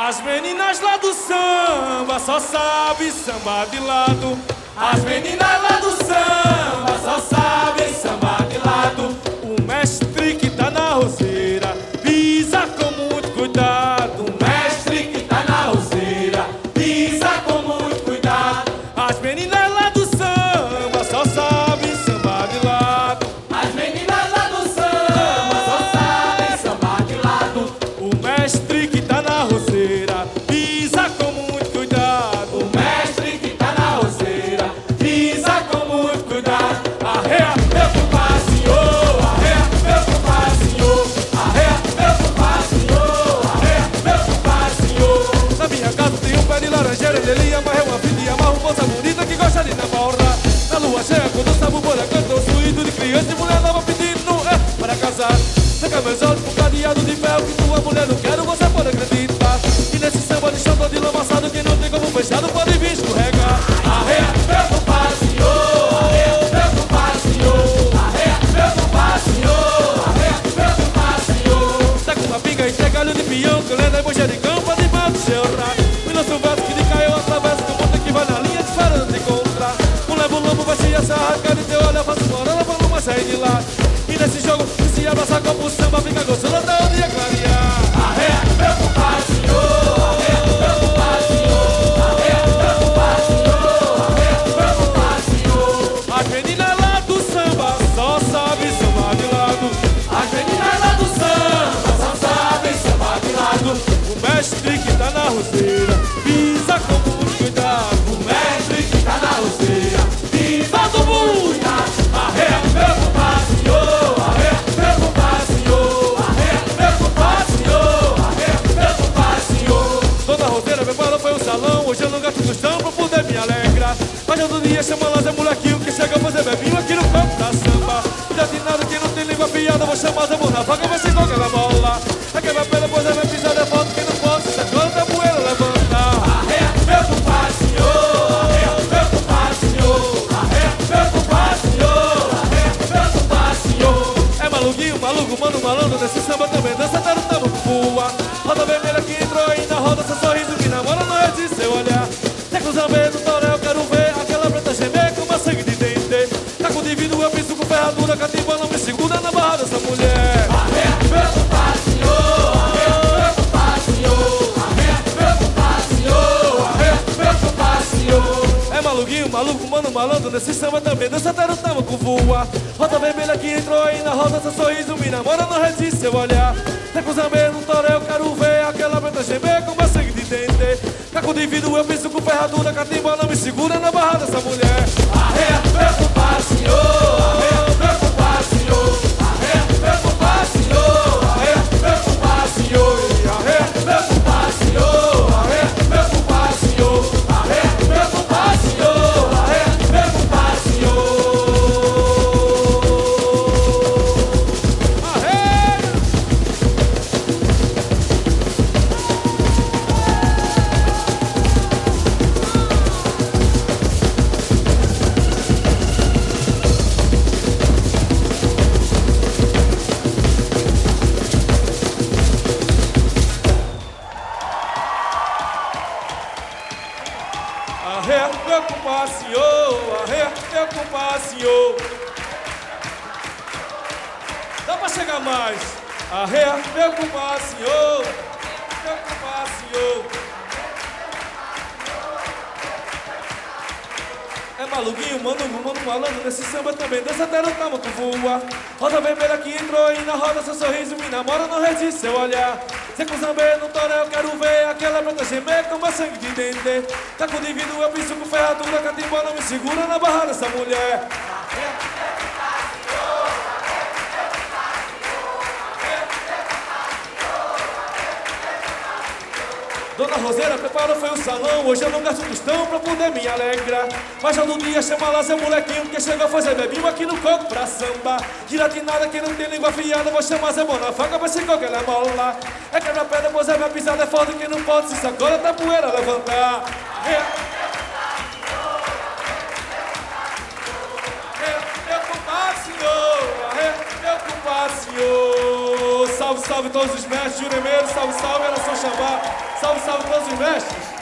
As meninas lá do samba só sabem samba de lado. As meninas lá do samba só sabem samba de lado. O mestre que tá na roseira pisa com muito cuidado. O mestre que tá na roseira pisa com muito cuidado. As meninas lá do samba só sabem samba de lado. As meninas lá do samba só sabem samba de lado. O mestre que tá na roseira pisa com muito cuidado. O mestre que tá na roseira pisa com muito cuidado. Arreia, meu compadre, Arreia, meu compadre, arreia, meu compadre, arreia, meu compadre. na minha casa tem um pé de laranjeira. Ele amarra uma filha e amarra uma moça bonita que gosta de namorar. Na lua cheia, quando o sabubola canta, o suído de criança e mulher nova pedindo para casar. Pega meus olhos com cadeado de ferro que tua mulher não quero, você pode acreditar. E nesse samba de chão de lamaçado, quem não tem como fechado pode vir escorregar. Arreia, meu compadre, arreia, meu compadre, arreia, meu compadre, arreia, meu compadre. Tá com uma pinga e galho de peão, que lenda e bocha de campo, de mato cheirar. Me lança um verso que lhe caiu através do mundo que vai na linha de fora não te encontrar. Um leva o lombo, vai se arrancar de teu olho, faço morando pra não sair de lá. E nesse jogo, se abraçar com o samba, fica gostoso até o dia clarear. Arreia, meu compadre, arreia, meu compadre, arreia, meu compadre, arreia, meu compadre. As meninas lá do samba só sabem samba de lado. As meninas lá do samba só sabem samba de lado. O mestre que tá na roseira pisa com muito cuidado. O mestre que tá na roseira pisa com muito cuidado. Arreia, meu compadre, arreia, meu compadre, arreia, meu compadre, arreia, meu compadre. Toda roseira preparou foi um salão. Hoje eu não gasto tostão pra poder me alegrar. Mas todo dia chama lá Zé Molequinho que chega a fazer bebinho aqui no campo da samba. Já tem nada que não tem língua piada, vou chamar Zé na faca, vai ser qualquer bola. Aquela pena, pois é, vai pisar de volta. Quem não pode, se agora da poeira levantar. Arreia, meu compadre, arreia, meu compadre, arreia, meu compadre, arreia, meu compadre. É maluquinho, maluco, mano, malandro. Nesse samba também dança até no tamo voa. Roda vermelha que entrou aí na roda, seu sorriso que namora não é de seu olhar. Tem com zambeiro, toré, eu quero ver aquela preta gemer com uma sangue de dente. Tá com divino, eu piso com ferradura, catimba não me segura na barra dessa mulher. Arreia, meu compadre, arreia, meu compadre, arreia, meu compadre, arreia, meu compadre. É maluquinho, maluco, mano, malandro. Nesse samba também dança até no tamo voa. Roda vermelha que entrou aí na roda, seu sorriso me namora não resiste seu olhar. Tem com zambeiro, toré, eu quero ver aquela preta gemer com uma sangue de dente. Caco de vidro, eu piso com ferradura, catimba não me segura na barra dessa mulher. Arreia, meu compadre, arreia, meu compadre, arreia, meu compadre, arreia, meu compadre, arreia, meu compadre, arreia, meu compadre, arreia, meu compadre, arreia, meu compadre. Arreia! Arreia, meu compadre, arreia, meu compadre. Dá pra chegar mais. Arreia, meu compadre, meu compadre. É maluquinho, mano, malandro. Nesse samba também dança até no tamo que voa. Roda vermelha que entrou aí na roda, seu sorriso me namora, não resiste seu olhar. Cê com zambeiro no toré, eu quero ver aquela preta gemer com uma sangue de dente. Tá com divino, eu piso com ferradura, catimba não me segura na barra dessa mulher. Dona Roseira preparou foi o salão. Hoje eu não gasto tostão pra poder me alegrar. Mas já no dia chama lá Zé Molequinho que chegou a fazer bebinho aqui no coco pra samba. Giratinada quem não tem língua afiada, vou chamar Zé na faca, vai ser qualquer mola. É quebra pedra, pois é minha pisada é forte. Quem não pode se sacola até a poeira levantar. Meu compadre, senhor, meu compadre. Obrigado, senhor. Salve, salve todos os mestres, juremeiros, salve, salve, Nação Xambá. Salve, salve todos os mestres.